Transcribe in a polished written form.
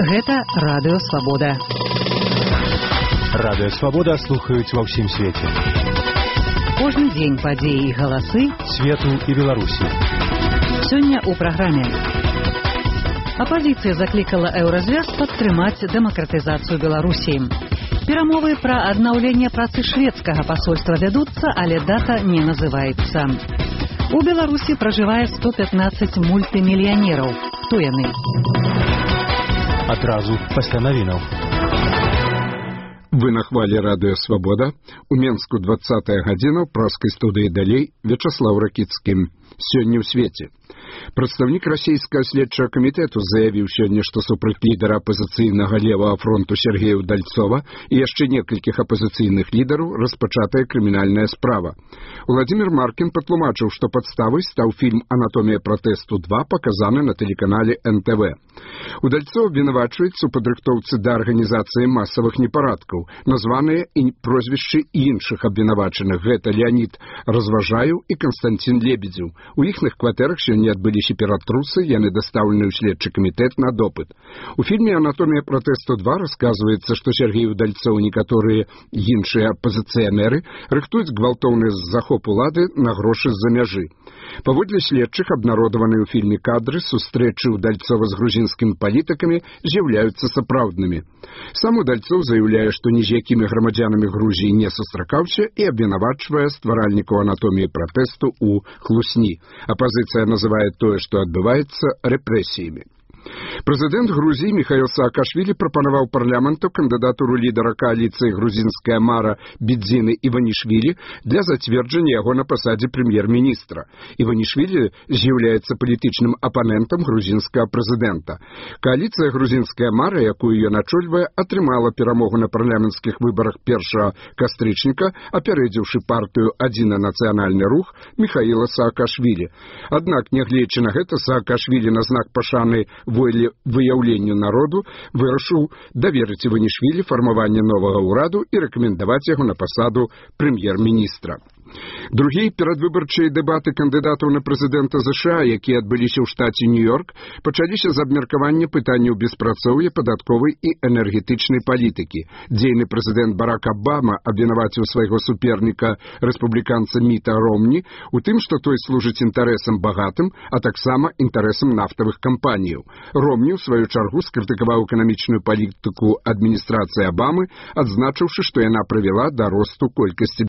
Гэта Радыё Свабода. Радыё Свабода слухаюць ва ўсім свеце. Кожны дзень падзеі і галасы свету і Беларусі. Сёння ў праграме. Апазіцыя заклікала Еўразвяз падтрымаць дэмакратызацыю Беларусі. Перамовы пра аднаўленне працы шведскага пасольства вядуцца, але дата не называецца. У Беларусі пражывае 115 мультымільянераў. Хто яны? Адразу пасля навінаў. Вы на хвале Радыё Свабода. У Менску 20-я гадзіна, ў праскай студыі далей Вячаслаў Ракіцкі. Сёння ў свеце. Прадстаўнік расійскага следчага камітэту заявіў сёння, што супраць лідара апазіцыйнага левага фронту Сергея Удальцова і яшчэ некалькіх апазіцыйных лідараў распачатая крымінальная справа. Владзімір Маркін патлумачыў, што падставай стаў фільм «Анатомія пратэсту 2», паказаны на тэлеканале НТВ. Удальцов вінавачваецца ў падрыхтоўцы да арганізацыі масавых непарадкаў, названыя і прозвішчы іншых абвінавачаных. Гэта Леонід Разважаеў і Канстантин Лебедзеў. У іхных кватэрах сёння адбыліся ператрусы, яны дастаўлены ў следчы камітэт на допыт. У фільме «Анатомія пратэсту 2» расказваецца, што Сергей Удальцоў і некаторыя іншыя апазіцыянеры рыхтуюць гвалтоўны захоп улады на грошы з-за мяжы. Паводле следчых, абнародаваныя ў фільме кадры сустрэчы Удальцова з грузінскімі палітыкамі з'яўляюцца сапраўднымі. Сам Удальцоў заяўляе, што ні з якімі грамадзянамі Грузіі не сустракаўся і абвінавачвае стваральнікаў «Анатоміі пратэсту» у хлусні. Апазіцыя называе тое, што адбываецца, рэпрэсіямі. Прэзідэнт Грузіі Михаил Саакашвілі прапанаваў парламенту кандыдатуру лідара кааліцыі «Грузінская мара» Бедзіны Іванішвілі для зацверджання яго на пасадзе прэм'ер-міністра. Іванішвілі з'яўляецца палітычным апанентам грузінскага прэзідэнта. Кааліцыя «Грузінская мара», якую ён ачольвае, атрымала перамогу на парламенцкіх выбарах 1 кастрычніка, апярэдзіўшы партыю «Адзіны нацыянальны рух» Михаіла Саакашвілі. Аднак, нягледзячы на гэта, Саакашвілі на знак пашаны выяўленню народу вырашыў даверыць Іванішвілі фармаванне новага ўраду і рэкамендаваць яго на пасаду прэм'ер-міністра. Другія перадвыбарчыя дэбаты кандыдатаў на прэзідэнта США, якія адбыліся ў штаце Нью-Йорк, пачаліся з абмеркавання пытанняў беспрацоўя, падатковай і энергетычнай палітыкі. Дзейны прэзідэнт Барак Абама абвінаваціў свайго суперніка, рэспубліканца Міта Ромні, у тым, што той служыць інтарэсам багатым, а таксама інтарэсам нафтавых кампаніяў. Ромні, у сваю чаргу, скрытыкаваў эканамічную палітыку адміністрацыі Абамы, адзначыўшы, што яна прывяла да росту колькасці